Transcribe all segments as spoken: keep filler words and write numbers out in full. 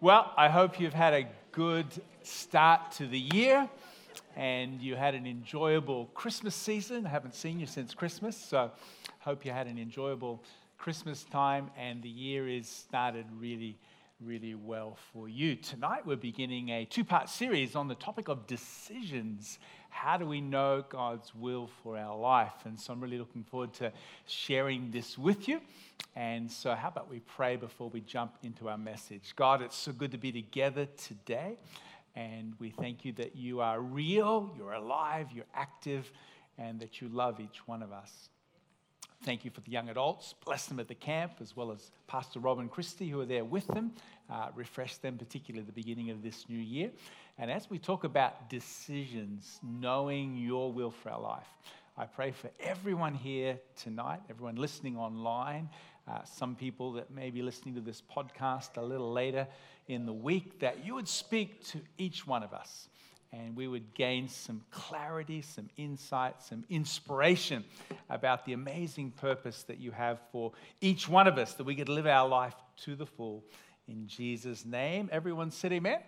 Well, I hope you've had a good start to the year and you had an enjoyable Christmas season. I haven't seen you since Christmas, so hope you had an enjoyable Christmas time and the year is started really, really well for you. Tonight we're beginning a two-part series on the topic of decisions. How do we know God's will for our life? And so I'm really looking forward to sharing this with you. And so how about we pray before we jump into our message. God, it's so good to be together today. And we thank you that you are real, you're alive, you're active, and that you love each one of us. Thank you for the young adults. Bless them at the camp, as well as Pastor Rob and Christy, who are there with them. Uh, refresh them, particularly at the beginning of this new year. And as we talk about decisions, knowing your will for our life, I pray for everyone here tonight, everyone listening online, uh, some people that may be listening to this podcast a little later in the week, that you would speak to each one of us. And we would gain some clarity, some insight, some inspiration about the amazing purpose that you have for each one of us, that we could live our life to the full. In Jesus' name, everyone said amen?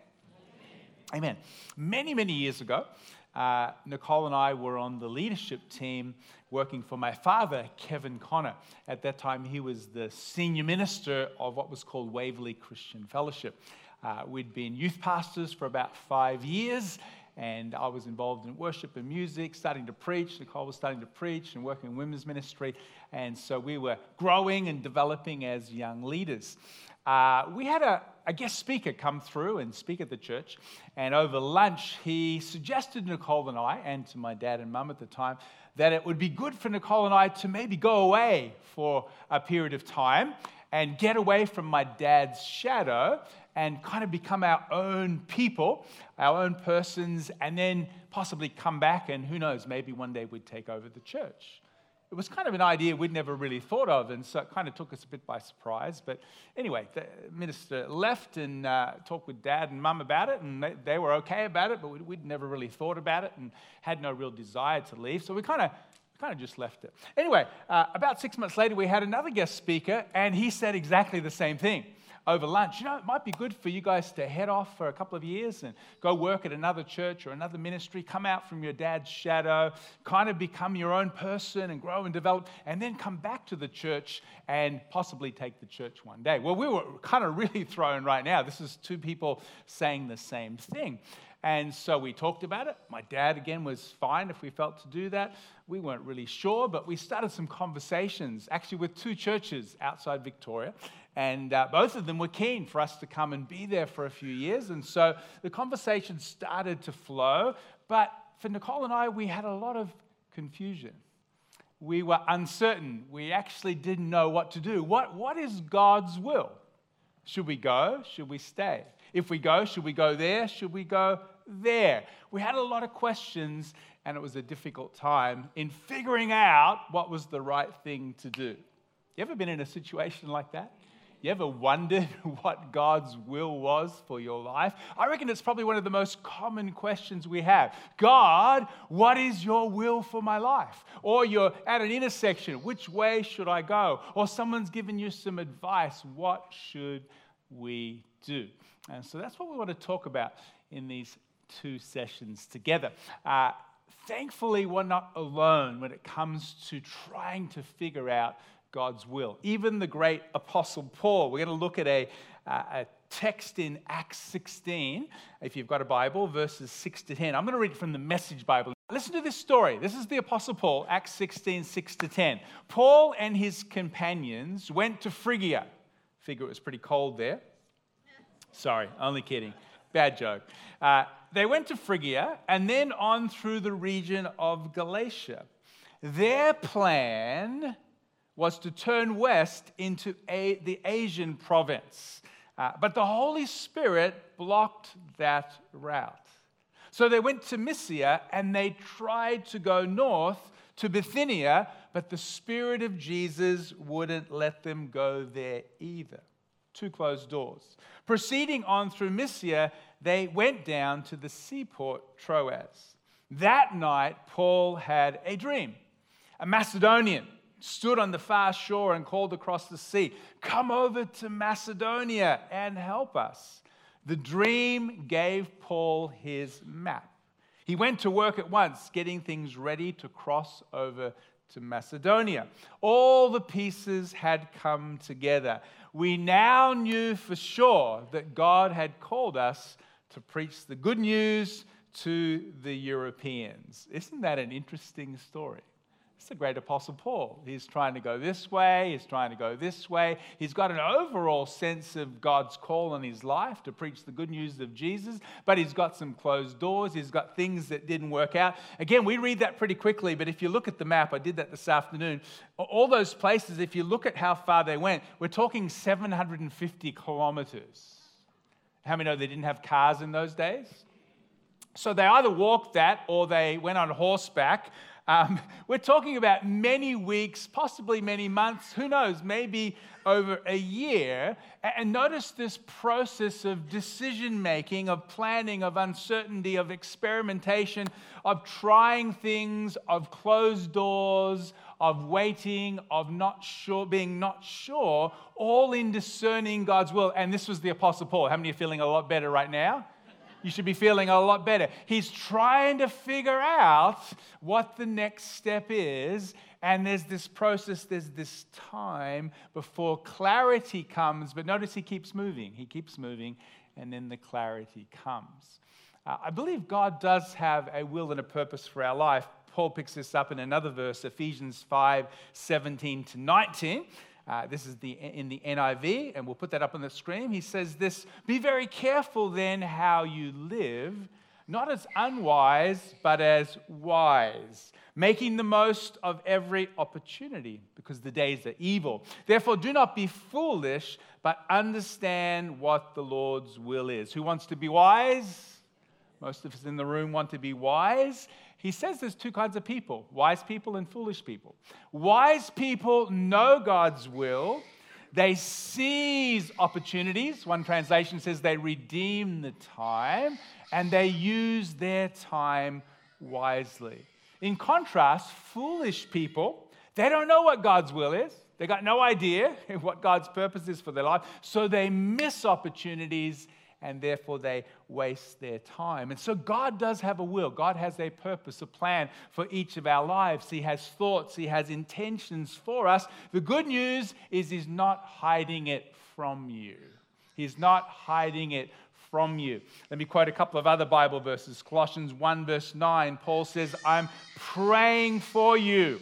Amen. Amen. Many, many years ago, uh, Nicole and I were on the leadership team working for my father, Kevin Connor. At that time, he was the senior minister of what was called Waverley Christian Fellowship. Uh, we'd been youth pastors for about five years, and I was involved in worship and music, starting to preach. Nicole was starting to preach and working in women's ministry, and so we were growing and developing as young leaders. Uh, we had a, a guest speaker come through and speak at the church, and over lunch, he suggested to Nicole and I, and to my dad and mum at the time, that it would be good for Nicole and I to maybe go away for a period of time and get away from my dad's shadow and kind of become our own people, our own persons, and then possibly come back and who knows, maybe one day we'd take over the church. It was kind of an idea we'd never really thought of, and so it kind of took us a bit by surprise. But anyway, the minister left and uh, talked with Dad and Mum about it, and they, they were okay about it, but we'd, we'd never really thought about it and had no real desire to leave, so we kind of kind of just left it. Anyway, uh, about six months later, we had another guest speaker, and he said exactly the same thing over lunch. You know, it might be good for you guys to head off for a couple of years and go work at another church or another ministry, come out from your dad's shadow, kind of become your own person and grow and develop, and then come back to the church and possibly take the church one day. Well, we were kind of really thrown right now. This is two people saying the same thing. And so we talked about it. My dad, again, was fine if we felt to do that. We weren't really sure, but we started some conversations, actually with two churches outside Victoria. And uh, both of them were keen for us to come and be there for a few years. And so the conversation started to flow. But for Nicole and I, we had a lot of confusion. We were uncertain. We actually didn't know what to do. What, what is God's will? Should we go? Should we stay? If we go, should we go there? Should we go there? We had a lot of questions, and it was a difficult time in figuring out what was the right thing to do. You ever been in a situation like that? You ever wondered what God's will was for your life? I reckon it's probably one of the most common questions we have. God, what is your will for my life? Or you're at an intersection. Which way should I go? Or someone's given you some advice. What should we do? And so that's what we want to talk about in these two sessions together. Uh, thankfully, we're not alone when it comes to trying to figure out God's will. Even the great Apostle Paul, we're going to look at a, uh, a text in Acts sixteen, if you've got a Bible, verses six to ten. I'm going to read from the Message Bible. Listen to this story. This is the Apostle Paul, Acts sixteen, six to ten. Paul and his companions went to Phrygia. Figure it was pretty cold there. Sorry, only kidding. Bad joke. Uh, they went to Phrygia and then on through the region of Galatia. Their plan was to turn west into a, the Asian province. Uh, but the Holy Spirit blocked that route. So they went to Mysia and they tried to go north to Bithynia, but the Spirit of Jesus wouldn't let them go there either. Two closed doors. Proceeding on through Mysia, they went down to the seaport Troas. That night, Paul had a dream. A Macedonian stood on the far shore and called across the sea, "Come over to Macedonia and help us." The dream gave Paul his map. He went to work at once, getting things ready to cross over to Macedonia. All the pieces had come together. We now knew for sure that God had called us to preach the good news to the Europeans. Isn't that an interesting story? It's the great Apostle Paul. He's trying to go this way. He's trying to go this way. He's got an overall sense of God's call in his life to preach the good news of Jesus, but he's got some closed doors. He's got things that didn't work out. Again, we read that pretty quickly, but if you look at the map, I did that this afternoon, all those places, if you look at how far they went, we're talking seven hundred fifty kilometers. How many know they didn't have cars in those days? So they either walked that or they went on horseback. Um, we're talking about many weeks, possibly many months, who knows, maybe over a year. And notice this process of decision-making, of planning, of uncertainty, of experimentation, of trying things, of closed doors, of waiting, of not sure, being not sure, all in discerning God's will. And this was the Apostle Paul. How many are feeling a lot better right now? You should be feeling a lot better. He's trying to figure out what the next step is, and there's this process, there's this time before clarity comes, but notice he keeps moving. He keeps moving, and then the clarity comes. Uh, I believe God does have a will and a purpose for our life. Paul picks this up in another verse, Ephesians five, seventeen to nineteen. Uh, this is the in the N I V, and we'll put that up on the screen. He says this, "Be very careful then how you live, not as unwise, but as wise, making the most of every opportunity, because the days are evil. Therefore, do not be foolish, but understand what the Lord's will is." Who wants to be wise? Most of us in the room want to be wise. He says there's two kinds of people, wise people and foolish people. Wise people know God's will. They seize opportunities. One translation says they redeem the time, and they use their time wisely. In contrast, foolish people, they don't know what God's will is. They got no idea what God's purpose is for their life, so they miss opportunities, and therefore they waste their time. And so God does have a will. God has a purpose, a plan for each of our lives. He has thoughts. He has intentions for us. The good news is He's not hiding it from you. He's not hiding it from you. Let me quote a couple of other Bible verses. Colossians one verse nine, Paul says, "I'm praying for you."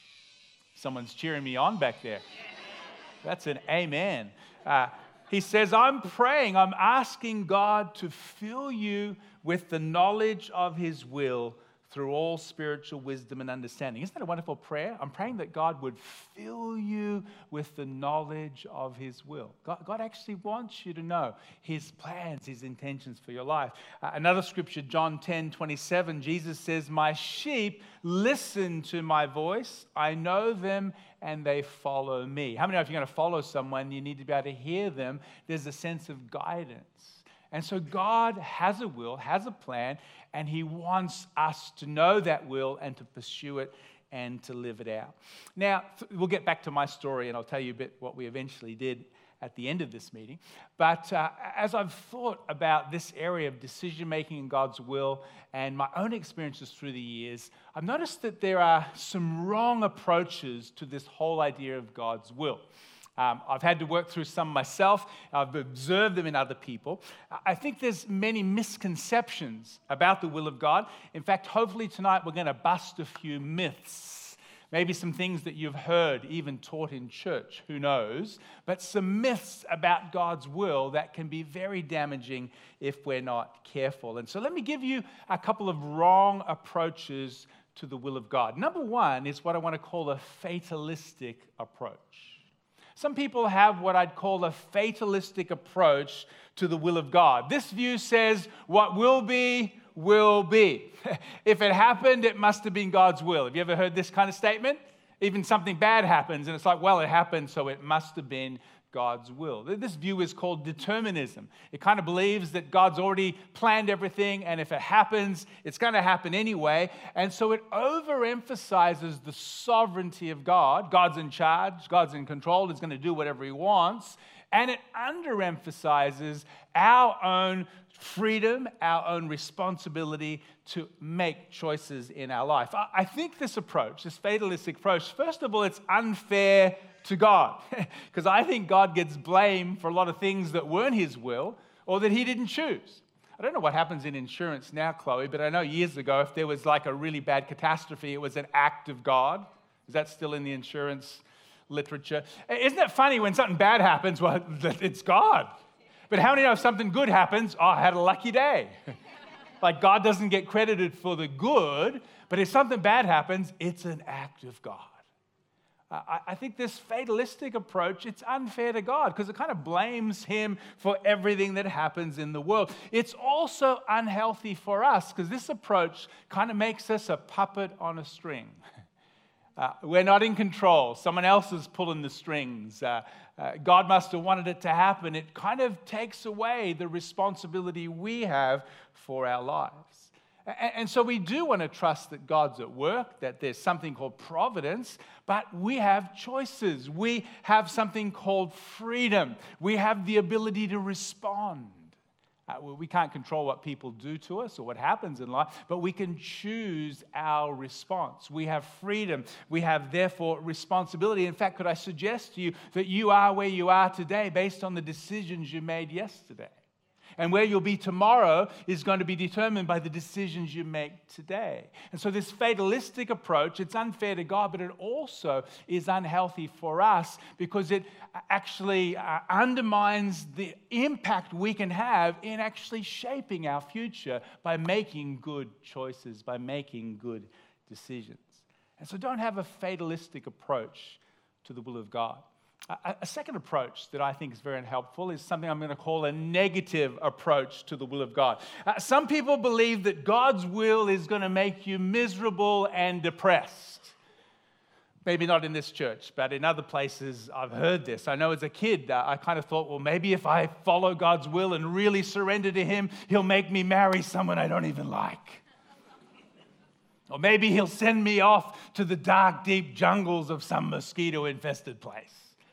Someone's cheering me on back there. That's an amen. Uh, He says, "I'm praying, I'm asking God to fill you with the knowledge of His will through all spiritual wisdom and understanding." Isn't that a wonderful prayer? I'm praying that God would fill you with the knowledge of His will. God, God actually wants you to know His plans, His intentions for your life. Uh, another scripture, John ten twenty-seven, Jesus says, "My sheep listen to my voice. I know them and they follow me." How many know if you're going to follow someone, you need to be able to hear them? There's a sense of guidance. And so God has a will, has a plan, and He wants us to know that will and to pursue it and to live it out. Now, we'll get back to my story, and I'll tell you a bit what we eventually did at the end of this meeting. But uh, as I've thought about this area of decision-making in God's will and my own experiences through the years, I've noticed that there are some wrong approaches to this whole idea of God's will. Um, I've had to work through some myself. I've observed them in other people. I think there's many misconceptions about the will of God. In fact, hopefully tonight we're going to bust a few myths. Maybe some things that you've heard, even taught in church, who knows? But some myths about God's will that can be very damaging if we're not careful. And so let me give you a couple of wrong approaches to the will of God. Number one is what I want to call a fatalistic approach. Some people have what I'd call a fatalistic approach to the will of God. This view says what will be, will be. If it happened, it must have been God's will. Have you ever heard this kind of statement? Even something bad happens, and it's like, well, it happened, so it must have been God's will. This view is called determinism. It kind of believes that God's already planned everything, and if it happens, it's going to happen anyway. And so it overemphasizes the sovereignty of God. God's in charge. God's in control. He's going to do whatever He wants. And it underemphasizes our own freedom, our own responsibility to make choices in our life. I think this approach, this fatalistic approach, first of all, it's unfair to God, because I think God gets blamed for a lot of things that weren't his will or that he didn't choose. I don't know what happens in insurance now, Chloe, but I know years ago if there was like a really bad catastrophe, it was an act of God. Is that still in the insurance literature? Isn't it funny when something bad happens, well, it's God. But how many know if something good happens, oh, I had a lucky day. Like God doesn't get credited for the good, but if something bad happens, it's an act of God. I, I think this fatalistic approach, it's unfair to God because it kind of blames him for everything that happens in the world. It's also unhealthy for us because this approach kind of makes us a puppet on a string. Uh, we're not in control. Someone else is pulling the strings. Uh, uh, God must have wanted it to happen. It kind of takes away the responsibility we have for our lives. And, and so we do want to trust that God's at work, that there's something called providence, but we have choices. We have something called freedom. We have the ability to respond. Uh, we can't control what people do to us or what happens in life, but we can choose our response. We have freedom. We have, therefore, responsibility. In fact, could I suggest to you that you are where you are today based on the decisions you made yesterday? And where you'll be tomorrow is going to be determined by the decisions you make today. And so this fatalistic approach, it's unfair to God, but it also is unhealthy for us because it actually uh, undermines the impact we can have in actually shaping our future by making good choices, by making good decisions. And so don't have a fatalistic approach to the will of God. A, a second approach that I think is very unhelpful is something I'm going to call a negative approach to the will of God. Uh, some people believe that God's will is going to make you miserable and depressed. Maybe not in this church, but in other places I've heard this. I know as a kid, uh, I kind of thought, well, maybe if I follow God's will and really surrender to him, he'll make me marry someone I don't even like. Or maybe he'll send me off to the dark, deep jungles of some mosquito-infested place.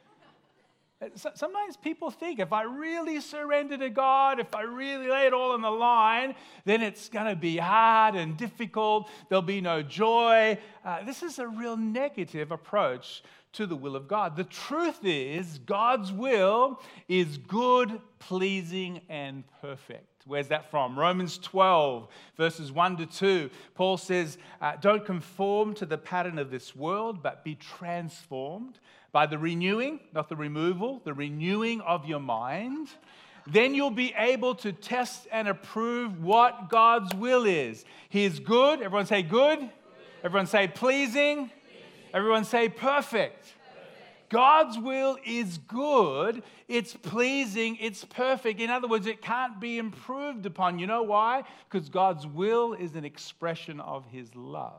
Sometimes people think if I really surrender to God, if I really lay it all on the line, then it's going to be hard and difficult. There'll be no joy. Uh, this is a real negative approach to the will of God. The truth is, God's will is good, pleasing, and perfect. Where's that from? Romans twelve, verses one to two. Paul says, uh, don't conform to the pattern of this world, but be transformed by the renewing, not the removal, the renewing of your mind. Then you'll be able to test and approve what God's will is. He is good. Everyone say good. Good. Everyone say pleasing. Pleasing. Everyone say perfect. Perfect. God's will is good. It's pleasing. It's perfect. In other words, it can't be improved upon. You know why? Because God's will is an expression of his love.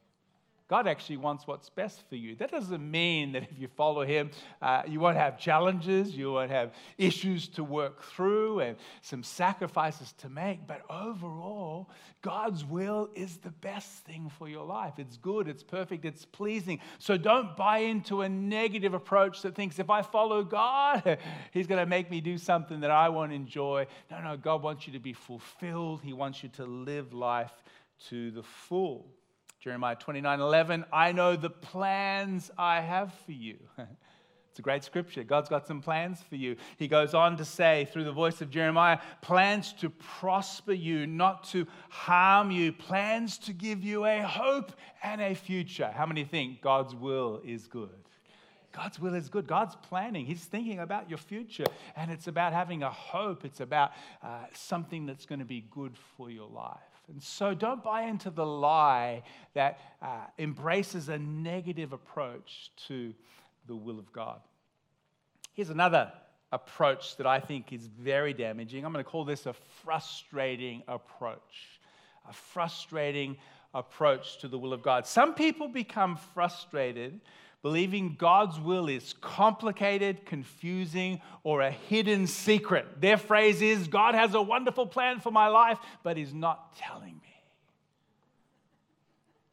God actually wants what's best for you. That doesn't mean that if you follow him, uh, you won't have challenges, you won't have issues to work through and some sacrifices to make. But overall, God's will is the best thing for your life. It's good, it's perfect, it's pleasing. So don't buy into a negative approach that thinks if I follow God, he's going to make me do something that I won't enjoy. No, no, God wants you to be fulfilled. He wants you to live life to the full. Jeremiah twenty-nine eleven, I know the plans I have for you. It's a great scripture. God's got some plans for you. He goes on to say, through the voice of Jeremiah, plans to prosper you, not to harm you, plans to give you a hope and a future. How many think God's will is good? God's will is good. God's planning. He's thinking about your future, and it's about having a hope. It's about uh, something that's going to be good for your life. And so don't buy into the lie that uh, embraces a negative approach to the will of God. Here's another approach that I think is very damaging. I'm going to call this a frustrating approach. A frustrating approach to the will of God. Some people become frustrated believing God's will is complicated, confusing, or a hidden secret. Their phrase is, God has a wonderful plan for my life, but he's not telling me.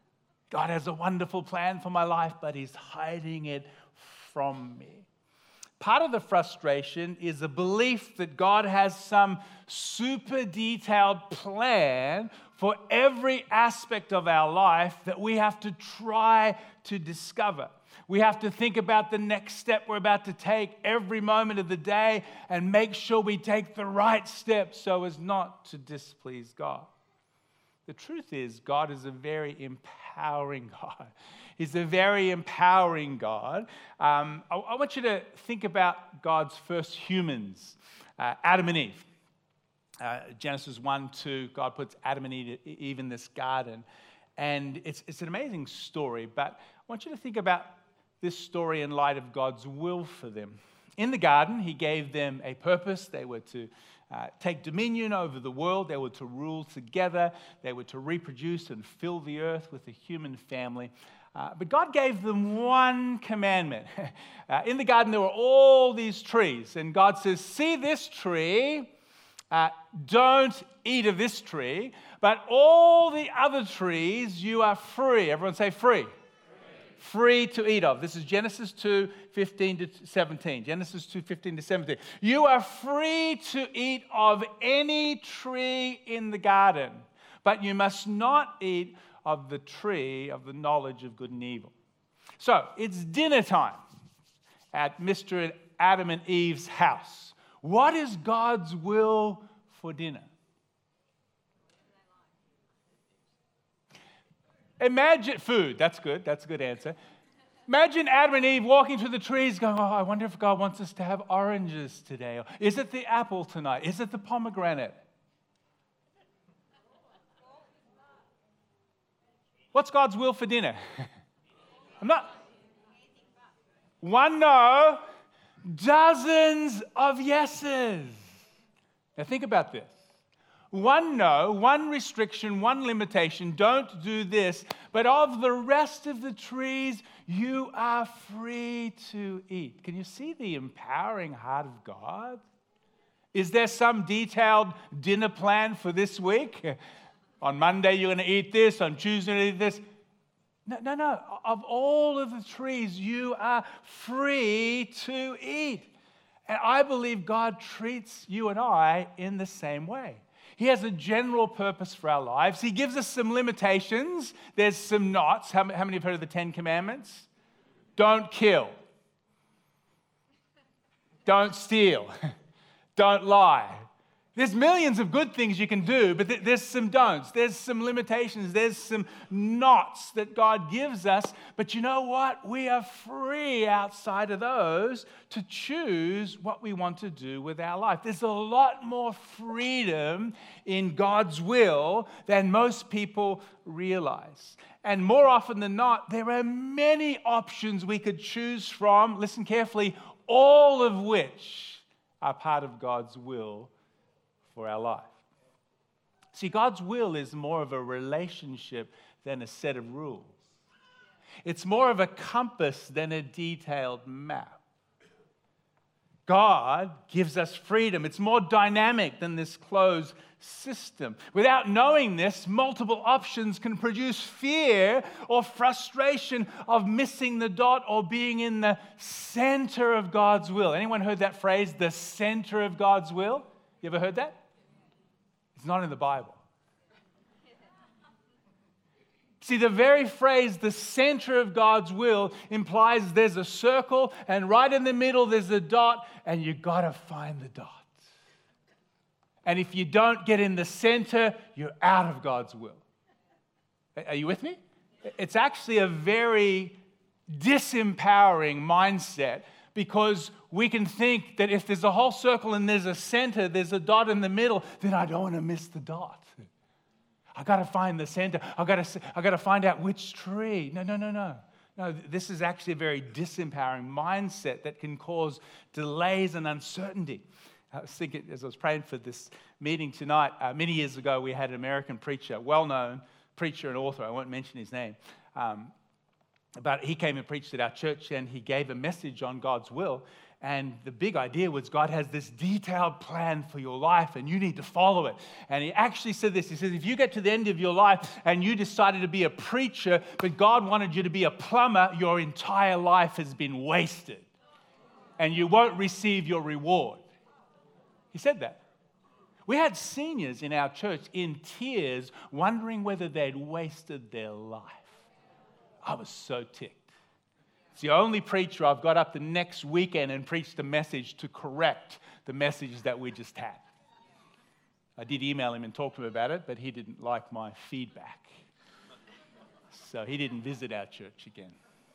God has a wonderful plan for my life, but he's hiding it from me. Part of the frustration is a belief that God has some super detailed plan for every aspect of our life that we have to try to discover. We have to think about the next step we're about to take every moment of the day and make sure we take the right step so as not to displease God. The truth is, God is a very empowering God. He's a very empowering God. Um, I, I want you to think about God's first humans, uh, Adam and Eve. Uh, Genesis one, two, God puts Adam and Eve in this garden. And it's, it's an amazing story, but I want you to think about this story in light of God's will for them. In the garden, he gave them a purpose. They were to uh, take dominion over the world. They were to rule together. They were to reproduce and fill the earth with a human family. Uh, but God gave them one commandment. uh, in the garden, there were all these trees. And God says, see this tree, uh, don't eat of this tree, but all the other trees you are free. Everyone say free. Free to eat of. This is Genesis two, fifteen to seventeen. Genesis two, fifteen to seventeen. You are free to eat of any tree in the garden, but you must not eat of the tree of the knowledge of good and evil. So, it's dinner time at Mister Adam and Eve's house. What is God's will for dinner? Imagine food. That's good. That's a good answer. Imagine Adam and Eve walking to the trees going, oh, I wonder if God wants us to have oranges today. Or, is it the apple tonight? Is it the pomegranate? What's God's will for dinner? I'm not. One no, dozens of yeses. Now think about this. One no, one restriction, one limitation, don't do this, but of the rest of the trees, you are free to eat. Can you see the empowering heart of God? Is there some detailed dinner plan for this week? On Monday, you're going to eat this. On Tuesday, you're going to eat this. No, no, no. Of all of the trees, you are free to eat. And I believe God treats you and I in the same way. He has a general purpose for our lives. He gives us some limitations. There's some nots. How many have heard of the Ten Commandments? Don't kill. Don't steal. Don't lie. There's millions of good things you can do, but th- there's some don'ts. There's some limitations. There's some knots that God gives us. But you know what? We are free outside of those to choose what we want to do with our life. There's a lot more freedom in God's will than most people realize. And more often than not, there are many options we could choose from. Listen carefully, all of which are part of God's will for our life. See, God's will is more of a relationship than a set of rules. It's more of a compass than a detailed map. God gives us freedom. It's more dynamic than this closed system. Without knowing this, multiple options can produce fear or frustration of missing the dot or being in the center of God's will. Anyone heard that phrase, the center of God's will? You ever heard that? It's not in the Bible. See, the very phrase, the center of God's will, implies there's a circle, and right in the middle there's a dot, and you've got to find the dot. And if you don't get in the center, you're out of God's will. Are you with me? It's actually a very disempowering mindset, because we can think that if there's a whole circle and there's a center, there's a dot in the middle, then I don't want to miss the dot. I got to find the center. I got to I got to find out which tree. No, no, no, no. No, this is actually a very disempowering mindset that can cause delays and uncertainty. I was thinking, as I was praying for this meeting tonight, uh, many years ago we had an American preacher, well-known preacher and author. I won't mention his name. Um, But he came and preached at our church, and he gave a message on God's will. And the big idea was God has this detailed plan for your life, and you need to follow it. And he actually said this. He says, if you get to the end of your life and you decided to be a preacher, but God wanted you to be a plumber, your entire life has been wasted. and you won't receive your reward. He said that. We had seniors in our church in tears wondering whether they'd wasted their life. I was so ticked. It's the only preacher I've got up the next weekend and preached a message to correct the message that we just had. I did email him and talk to him about it, but he didn't like my feedback. So he didn't visit our church again.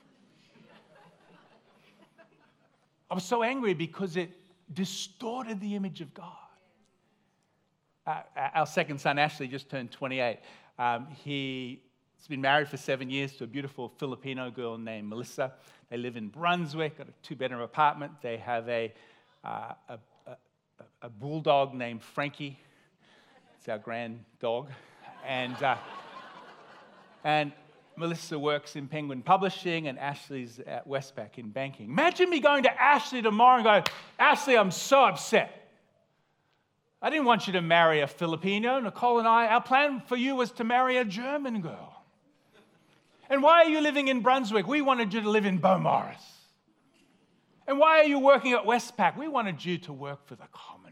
I was so angry because it distorted the image of God. Uh, our second son, Ashley, just turned twenty-eight. Um, he's been married for seven years to a beautiful Filipino girl named Melissa. They live in Brunswick, got a two-bedroom apartment. They have a, uh, a, a, a bulldog named Frankie. It's our grand dog. And, uh, and Melissa works in Penguin Publishing, and Ashley's at Westpac in banking. Imagine me going to Ashley tomorrow and going, Ashley, I'm so upset. I didn't want you to marry a Filipino. Nicole and I, our plan for you was to marry a German girl. And why are you living in Brunswick? We wanted you to live in Beaumaris. And why are you working at Westpac? We wanted you to work for the Commonwealth.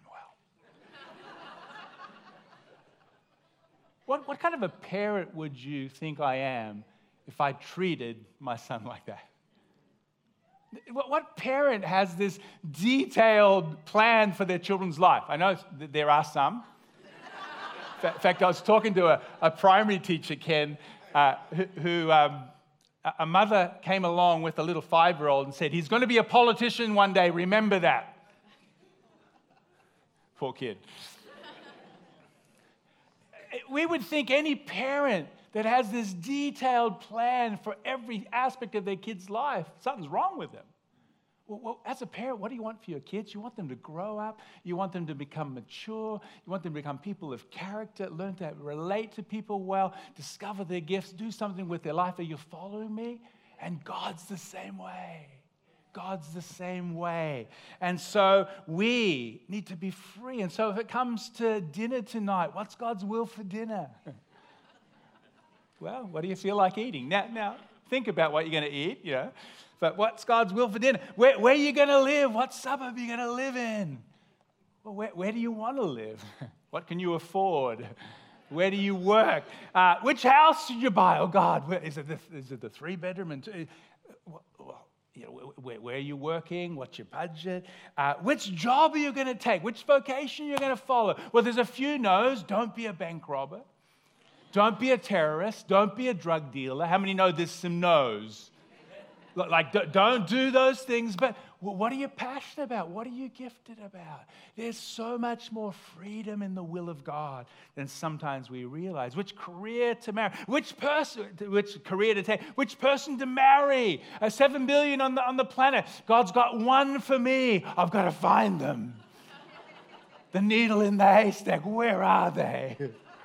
What, what kind of a parent would you think I am if I treated my son like that? What, what parent has this detailed plan for their children's life? I know there are some. In fact, I was talking to a, a primary teacher, Ken, uh, who, who um, a mother came along with a little five-year-old and said, he's going to be a politician one day, remember that. Poor kid. We would think any parent that has this detailed plan for every aspect of their kid's life, something's wrong with them. Well, well, as a parent, what do you want for your kids? You want them to grow up. You want them to become mature. You want them to become people of character, learn to relate to people well, discover their gifts, do something with their life. Are you following me? And God's the same way. God's the same way. And so we need to be free. And so if it comes to dinner tonight, what's God's will for dinner? Well, what do you feel like eating? Now, now think about what you're going to eat, you know. But what's God's will for dinner? Where, where are you going to live? What suburb are you going to live in? Well, where, where do you want to live? What can you afford? Where do you work? Uh, which house should you buy? Oh, God, where, is, it the, is it the three-bedroom? And two? Well, you know, where, where are you working? What's your budget? Uh, which job are you going to take? Which vocation are you going to follow? Well, there's a few no's. Don't be a bank robber. Don't be a terrorist. Don't be a drug dealer. How many know there's some no's? Like, don't do those things, but what are you passionate about? What are you gifted about? There's so much more freedom in the will of God than sometimes we realize. Which career to marry, which person, which career to take, which person to marry. Uh, seven billion on the, on the planet. God's got one for me. I've got to find them. The needle in the haystack, where are they?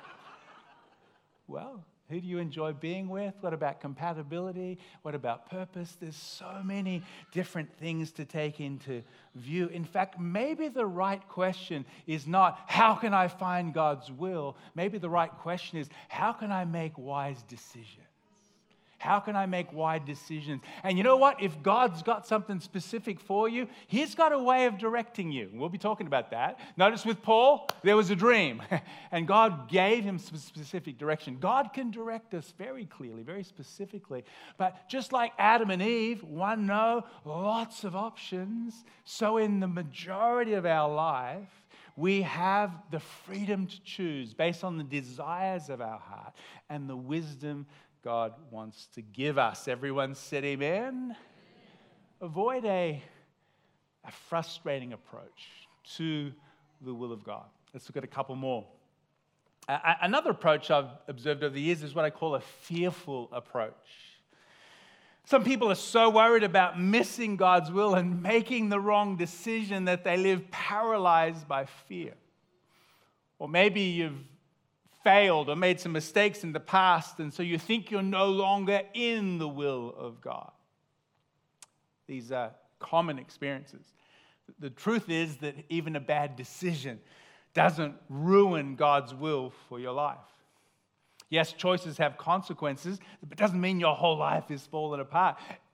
Well, who do you enjoy being with? What about compatibility? What about purpose? There's so many different things to take into view. In fact, maybe the right question is not, how can I find God's will? Maybe the right question is, how can I make wise decisions? How can I make wise decisions? And you know what? If God's got something specific for you, He's got a way of directing you. We'll be talking about that. Notice with Paul, there was a dream, and God gave him some specific direction. God can direct us very clearly, very specifically. But just like Adam and Eve, one no, lots of options. So in the majority of our life, we have the freedom to choose based on the desires of our heart and the wisdom God wants to give us. Everyone said amen? Avoid a, a frustrating approach to the will of God. Let's look at a couple more. Uh, another approach I've observed over the years is what I call a fearful approach. Some people are so worried about missing God's will and making the wrong decision that they live paralyzed by fear. Or maybe you've failed or made some mistakes in the past, and so you think you're no longer in the will of God. These are common experiences. The truth is that even a bad decision doesn't ruin God's will for your life. Yes, choices have consequences, but it doesn't mean your whole life is falling apart.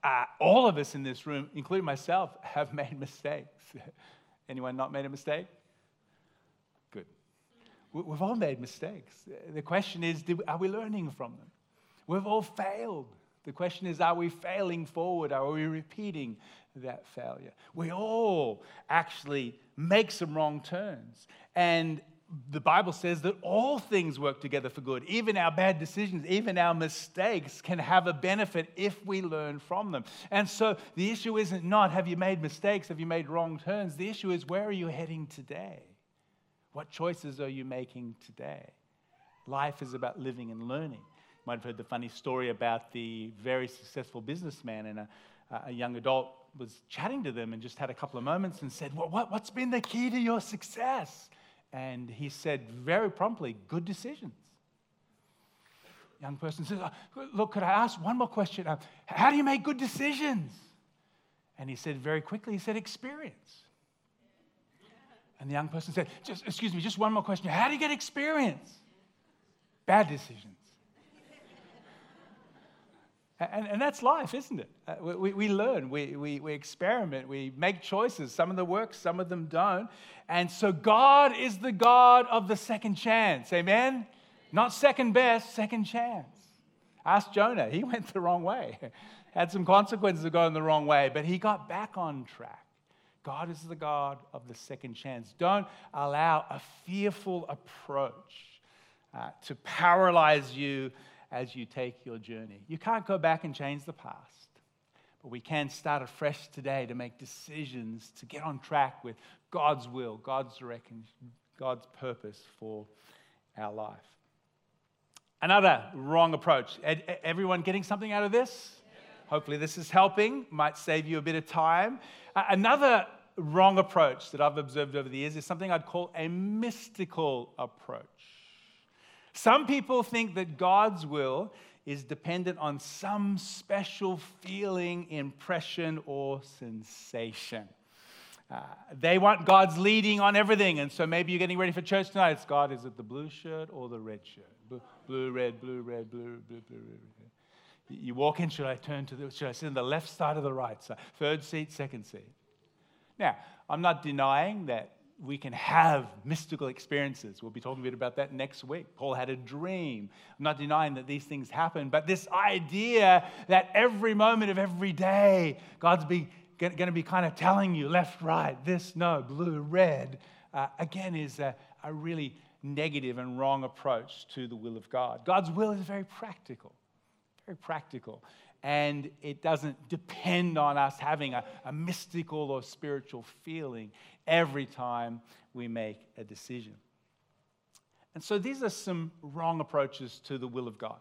uh, all of us in this room, including myself, have made mistakes. Anyone not made a mistake? Good. We've all made mistakes. The question is, are we learning from them? We've all failed. The question is, are we failing forward? Are we repeating that failure? We all actually make some wrong turns. And the Bible says that all things work together for good. Even our bad decisions, even our mistakes can have a benefit if we learn from them. And so the issue isn't not, have you made mistakes? Have you made wrong turns? The issue is, where are you heading today? What choices are you making today? Life is about living and learning. You might have heard the funny story about the very successful businessman, and a, a young adult was chatting to them and just had a couple of moments and said, well, what, what's been the key to your success? And he said very promptly, good decisions. Young person says, look, could I ask one more question? Uh, how do you make good decisions? And he said very quickly, he said, experience. And the young person said, just excuse me, just one more question. How do you get experience? Bad decisions. And, and that's life, isn't it? Uh, we, we learn, we, we, we experiment, we make choices. Some of them work, some of them don't. And so God is the God of the second chance, amen? Not second best, second chance. Ask Jonah, he went the wrong way. Had some consequences of going the wrong way, but he got back on track. God is the God of the second chance. Don't allow a fearful approach uh, to paralyze you as you take your journey. You can't go back and change the past, but we can start afresh today to make decisions to get on track with God's will, God's direction, God's purpose for our life. Another wrong approach. Ed, everyone getting something out of this? Yeah. Hopefully this is helping, might save you a bit of time. Uh, another wrong approach that I've observed over the years is something I'd call a mystical approach. Some people think that God's will is dependent on some special feeling, impression, or sensation. Uh, they want God's leading on everything, and so maybe you're getting ready for church tonight. It's God, is it the blue shirt or the red shirt? Blue, blue red, blue, red, blue, blue, blue, red. You walk in, should I turn to the, should I sit on the left side or the right side? Third seat, second seat. Now, I'm not denying that we can have mystical experiences. We'll be talking a bit about that next week. Paul had a dream. I'm not denying that these things happen, but this idea that every moment of every day, God's be, going to be kind of telling you left, right, this, no, blue, red, uh, again, is a, a really negative and wrong approach to the will of God. God's will is very practical, very practical. And it doesn't depend on us having a, a mystical or spiritual feeling every time we make a decision. And so these are some wrong approaches to the will of God.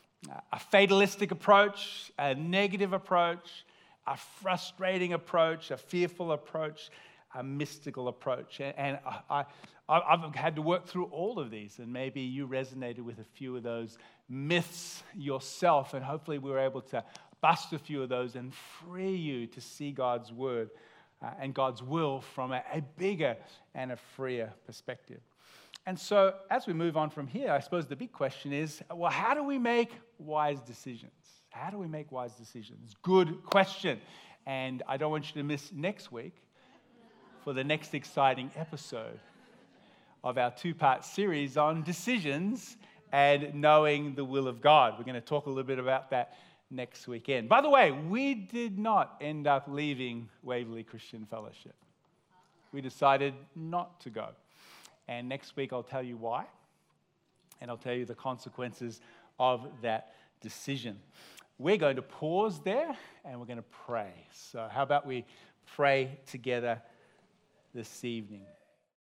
A fatalistic approach, a negative approach, a frustrating approach, a fearful approach, a mystical approach. And I, I, I've had to work through all of these, and maybe you resonated with a few of those myths yourself, and hopefully we were able to bust a few of those and free you to see God's word uh, and God's will from a, a bigger and a freer perspective. And so as we move on from here, I suppose the big question is, well, how do we make wise decisions? How do we make wise decisions? Good question. And I don't want you to miss next week for the next exciting episode of our two-part series on decisions and knowing the will of God. We're going to talk a little bit about that next weekend. By the way, we did not end up leaving Waverley Christian Fellowship. We decided not to go. And next week I'll tell you why, and I'll tell you the consequences of that decision. We're going to pause there and we're going to pray. So how about we pray together this evening?